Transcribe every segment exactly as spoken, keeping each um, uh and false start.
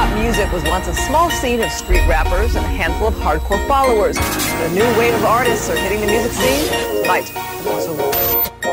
hip-hop music was once a small scene of street rappers and a handful of hardcore followers. But a new wave of artists are hitting the music scene. Light was a rule.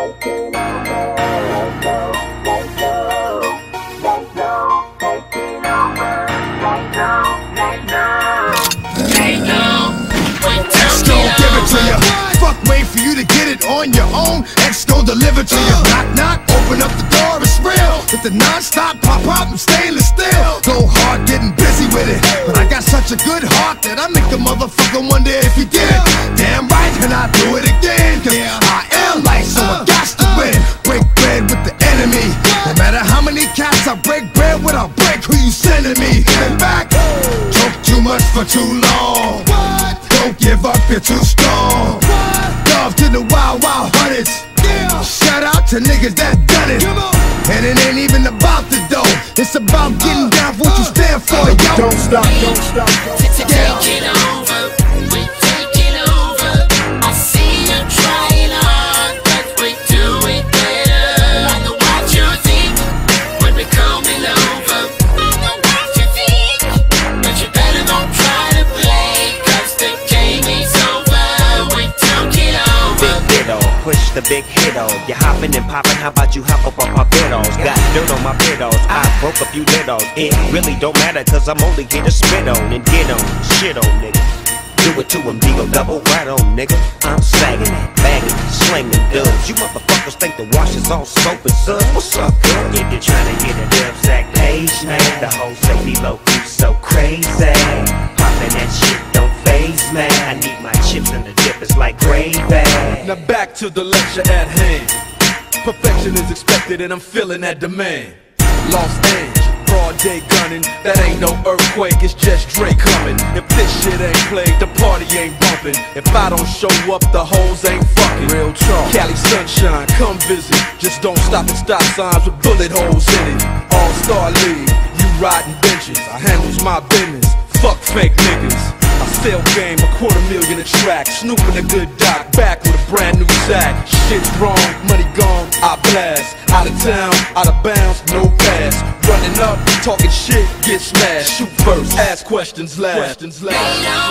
Fuck, wait for you to get it on your own. X gon' deliver to you. Knock, knock, open up the door, it's real. With the non-stop pop-pop and stainless steel. Go hard, getting busy with it. But I got such a good heart that I make a motherfucker wonder if he did. Damn right, and I do it again. Cause I am light, so I got to win. Break bread with the enemy. No matter how many cats I break bread with, I'll break who you sending me. Get back. Talk too much for too long. Don't give up, you're too strong. Love to the wild, wild hunters. Shout out to niggas that done it. And it ain't even about the dough. It's about getting down for what you stand for, yo. Don't stop, don't stop. Take it over, we take it over. I see you trying hard, but we do it better. I know what you think when we coming over. I know what you think, but you better don't try to play, cause the game is over. We took it over. Big ditto, push the big hit on. You hopping and popping, how about you hop up on my biddles? Got dirt on my biddles, I broke a few diddles. It really don't matter, cause I'm only here to spit on and get on, shit on, nigga. Do it to him, D-O double right on, nigga. I'm sagging it, bagging it, slinging dubs. You motherfuckers think the wash is all soap and suds. What's up, girl? If you're trying to get a dub sack page, man, the whole say me low, you so crazy. Popping that shit don't phase, man. I need my chips and the dip is like gravy. Now back to the lecture at hand. Perfection is expected and I'm feeling that demand. Los Angeles, broad day gunning. That ain't no earthquake, it's just Dre coming. If this shit ain't played, the party ain't bumping. If I don't show up, the hoes ain't fucking. Real talk. Cali sunshine, come visit. Just don't stop at stop signs with bullet holes in it. All-Star League, you riding benches. I handles my business. Fuck fake niggas. I sell game, a quarter million a track. Snooping a good doc, back with a brand new sack. Shit's wrong, money gone, I blast. Out of town, out of bounds, no pass. Running up, talking shit, get smashed. Shoot first, ask questions last. Questions last.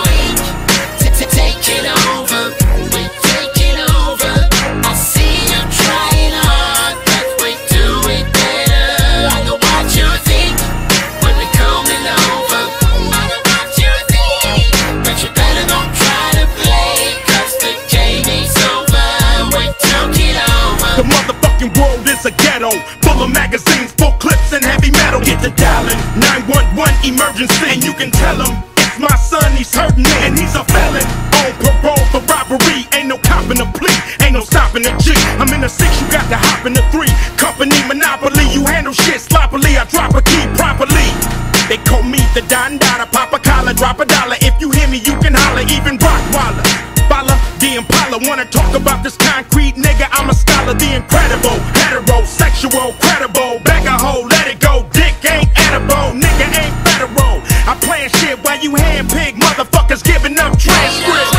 Take it over, we take it over. I see you trying hard, but we do it better. I know what you think when we coming over. I know what you think, but you better don't try to play, cause the game is over. We took it over. The motherfucking world is a ghetto, full of magazines, full clips and heavy metal. Get the dialing, nine one one emergency, and you can tell him it's my son, he's hurting me, and he's a felon on parole for robbery. Ain't no copping a plea, ain't no stopping a G. I'm in the six, you got to hop in the three. Company monopoly, you handle shit sloppily. I drop a key properly. They call me the Don Dada, pop a collar, drop a dollar. If you hear me, you can holler, even Rottweiler. Bala, the Impala, wanna talk about this concrete nigga? I'm a scholar, the incredible, heterosexual, credible. Back a hole, let it go. Dick ain't edible, nigga ain't federal. I plan shit while you handpick motherfuckers giving up transcripts.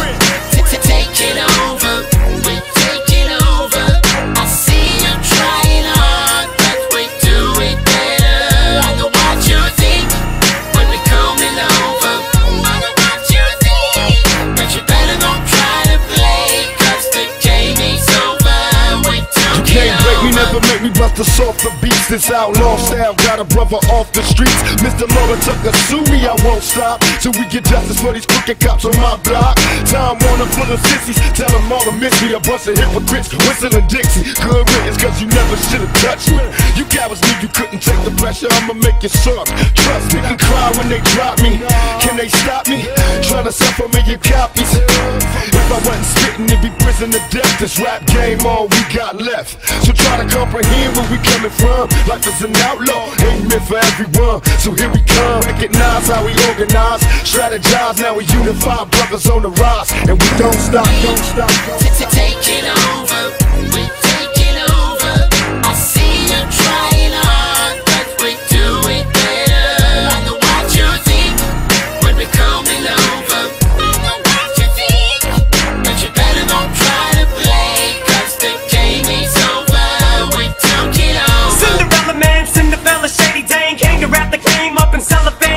Take it over, we take it over. I see you trying hard, but we do it better. I know what you think when we coming over. I know what you think, but you better don't try to play, cause the game is over. We took You it can't break me, over. never make me bust the softer beats. This outlaw style got a brother off the streets. Mister Laura Tucker, sue me, I won't stop till we get justice for these crooked cops on my block. Time Warner full of sissies, tell them all to miss me. A bunch of hypocrites, whistling Dixie. Good riddance, cause you never should've touched me. You cowards knew you couldn't take the pressure, I'ma make you suck. Trust me, can cry when they drop me. Can they stop me? Trying to sell for million copies. If I wasn't spitting, it'd be prison to death. This rap game, all we got left. So try to comprehend where we coming from. Life is an outlaw, ain't meant for everyone. So here we come, recognize how we organize, strategize, now we unify, brothers on the rise. And we don't stop, don't stop, don't stop. Take it over, we take it over. I see you trying hard, but we do it better. I know what you think when we coming over. I know what you think, but you better don't try to play, cause the game is over. We took it over. Cinderella man, Cinderella shady dang, hang around the game up in cellophane.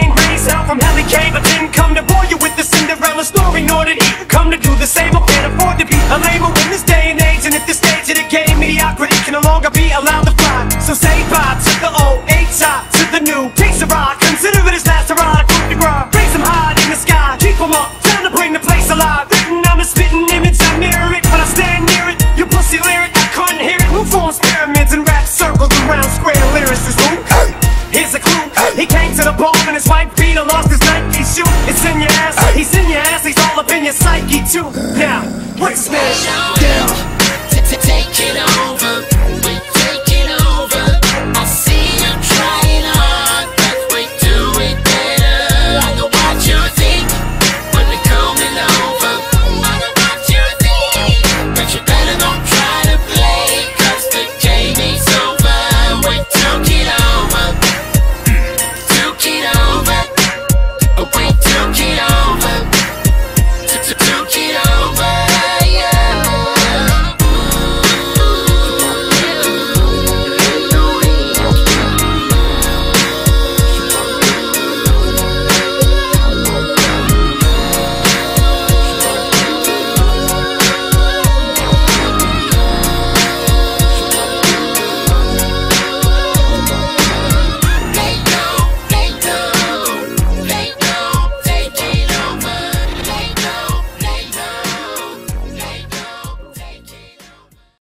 to the bone and his white feet are lost his Nike shoe. It's in your ass, he's in your ass, he's all up in your psyche too. Now, what's this? Down. Take it over.